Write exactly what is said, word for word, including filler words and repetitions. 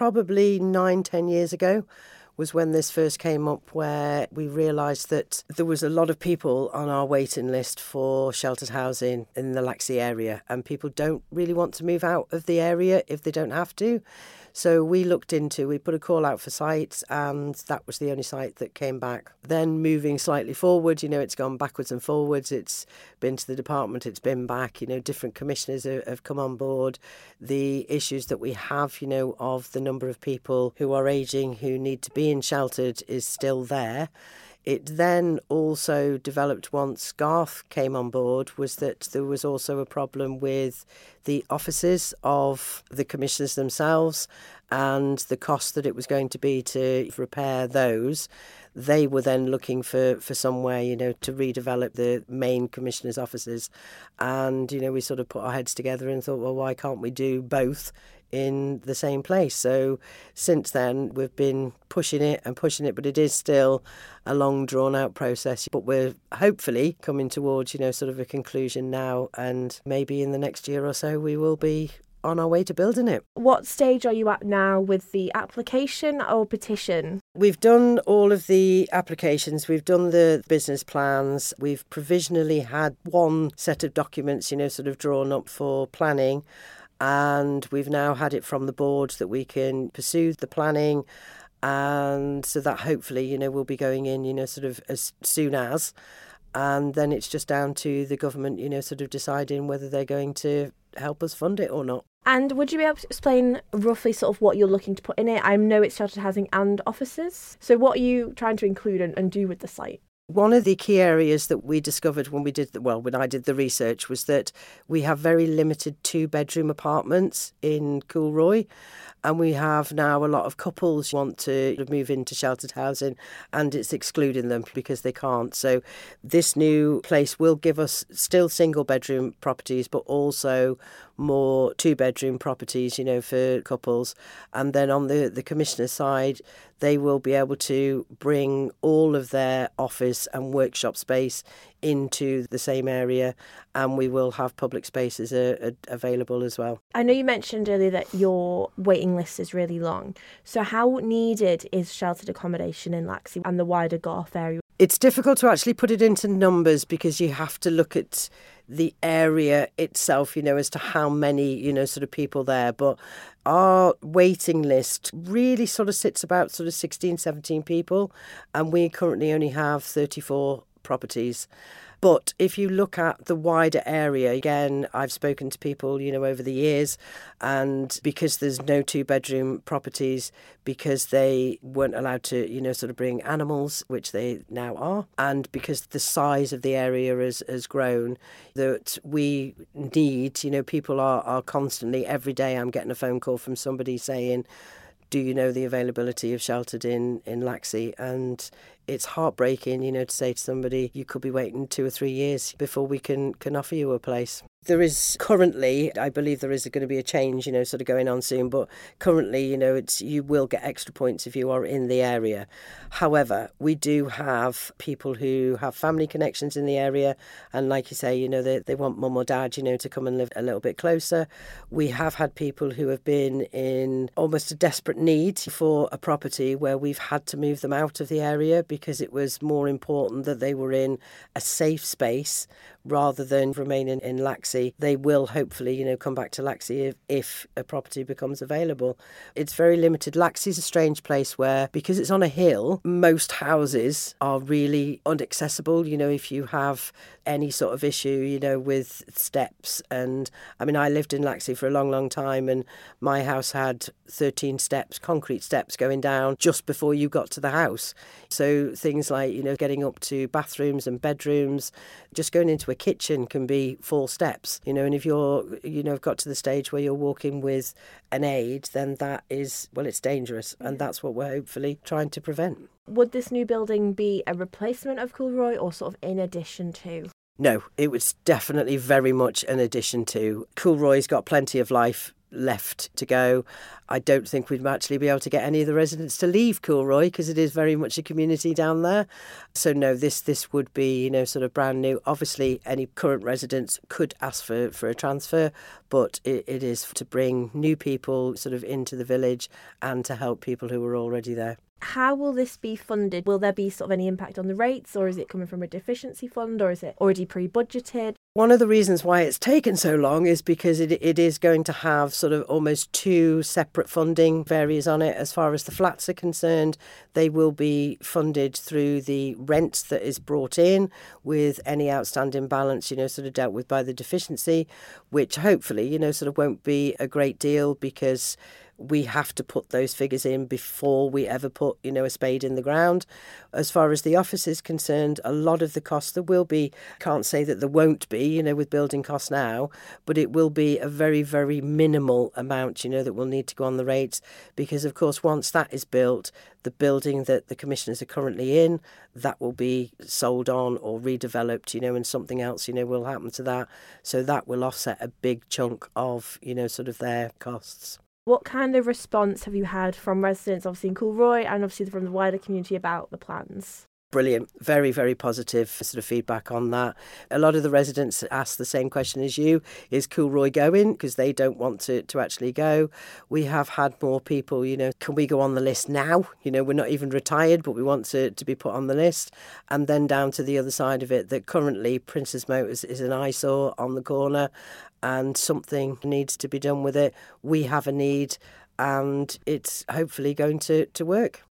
probably nine, ten years ago was when this first came up, where we realised that there was a lot of people on our waiting list for sheltered housing in the Laxey area, and people don't really want to move out of the area if they don't have to. So we looked into, we put a call out for sites, and that was the only site that came back. Then moving slightly forward, you know, it's gone backwards and forwards. It's been to the department, it's been back, you know, different commissioners have, have come on board. The issues that we have, you know, of the number of people who are ageing, who need to be in sheltered is still there. It then also developed once Garth came on board was that there was also a problem with the offices of the commissioners themselves and the cost that it was going to be to repair those. They were then looking for, for somewhere, you know, to redevelop the main commissioners' offices. And, you know, we sort of put our heads together and thought, well, why can't we do both in the same place? So since then, we've been pushing it and pushing it, but it is still a long, drawn-out process. But we're hopefully coming towards, you know, sort of a conclusion now, and maybe in the next year or so we will be on our way to building it. What stage are you at now with the application or petition? We've done all of the applications, we've done the business plans, we've provisionally had one set of documents, you know, sort of drawn up for planning, and we've now had it from the board that we can pursue the planning, and so that hopefully, you know, we'll be going in, you know, sort of as soon as, and then it's just down to the government, you know, sort of deciding whether they're going to help us fund it or not. And would you be able to explain roughly sort of what you're looking to put in it? I know it's sheltered housing and offices. So what are you trying to include and, and do with the site? One of the key areas that we discovered when we did, the, well, when I did the research, was that we have very limited two-bedroom apartments in Coolroy, and we have now a lot of couples who want to move into sheltered housing, and it's excluding them because they can't. So this new place will give us still single-bedroom properties, but also more two-bedroom properties, you know, for couples. And then on the, the commissioner side, they will be able to bring all of their office and workshop space into the same area, and we will have public spaces uh, uh, available as well. I know you mentioned earlier that your waiting list is really long. So how needed is sheltered accommodation in Laxey and the wider Garth area? It's difficult to actually put it into numbers because you have to look at the area itself, you know, as to how many, you know, sort of people there. But our waiting list really sort of sits about sort of sixteen, seventeen people, and we currently only have thirty-four properties. But if you look at the wider area, again, I've spoken to people, you know, over the years, and because there's no two-bedroom properties, because they weren't allowed to, you know, sort of bring animals, which they now are, and because the size of the area has, has grown, that we need, you know, people are, are constantly, every day I'm getting a phone call from somebody saying, do you know the availability of sheltered in, in Laxey? And it's heartbreaking, you know, to say to somebody, you could be waiting two or three years before we can, can offer you a place. There is currently, I believe there is going to be a change, you know, sort of going on soon, but currently, you know, it's you will get extra points if you are in the area. However, we do have people who have family connections in the area, and like you say, you know, they, they want mum or dad, you know, to come and live a little bit closer. We have had people who have been in almost a desperate need for a property where we've had to move them out of the area because it was more important that they were in a safe space rather than remaining in Laxey. They will hopefully, you know, come back to Laxey if, if a property becomes available. It's very limited. Laxey's a strange place where, because it's on a hill, most houses are really inaccessible. You know, if you have any sort of issue, you know, with steps. And I mean, I lived in Laxey for a long, long time, and my house had thirteen steps, concrete steps going down just before you got to the house. So things like, you know, getting up to bathrooms and bedrooms, just going into a kitchen can be four steps, you know, and if you're, you know, got to the stage where you're walking with an aid, then that is, well, it's dangerous. And that's what we're hopefully trying to prevent. Would this new building be a replacement of Coolroy or sort of in addition to? No, it was definitely very much an addition to. Coolroy's got plenty of life left to go. I don't think we'd actually be able to get any of the residents to leave Coolroy because it is very much a community down there. So no, this this would be, you know, sort of brand new. Obviously, any current residents could ask for, for a transfer, but it, it is to bring new people sort of into the village and to help people who are already there. How will this be funded? Will there be sort of any impact on the rates, or is it coming from a deficiency fund, or is it already pre-budgeted? One of the reasons why it's taken so long is because it it is going to have sort of almost two separate funding areas on it. As far as the flats are concerned, they will be funded through the rent that is brought in, with any outstanding balance, you know, sort of dealt with by the deficiency, which hopefully, you know, sort of won't be a great deal because we have to put those figures in before we ever put, you know, a spade in the ground. As far as the office is concerned, a lot of the costs, there will be, can't say that there won't be, you know, with building costs now, but it will be a very, very minimal amount, you know, that will need to go on the rates because, of course, once that is built, the building that the commissioners are currently in, that will be sold on or redeveloped, you know, and something else, you know, will happen to that. So that will offset a big chunk of, you know, sort of their costs. What kind of response have you had from residents, obviously in Coolroy, and obviously from the wider community about the plans? Brilliant. Very, very positive sort of feedback on that. A lot of the residents ask the same question as you. Is Coolroy going? Because they don't want to, to actually go. We have had more people, you know, can we go on the list now? You know, we're not even retired, but we want to, to be put on the list. And then down to the other side of it, that currently Princess Motors is an eyesore on the corner and something needs to be done with it. We have a need and it's hopefully going to, to work.